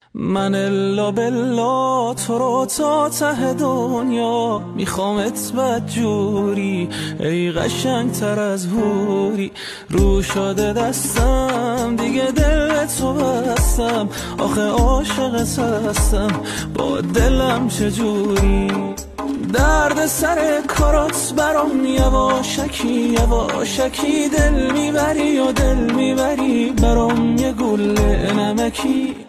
من الا بلا تو رو تا ته دنیا میخوامت بدجوری، ای قشنگ تر از حوری. رو شده دستم دیگه دل تو بستم، آخه عاشقت هستم با دلم چجوری. درد سر کارات برام یواشکی یواشکی دل میبری و دل میبری برام یه گل نمکی.